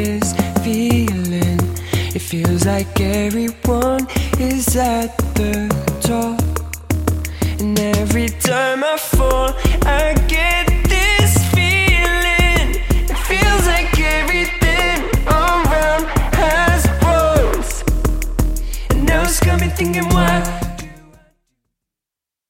this feeling. It feels like everyone is at the top, and every time I fall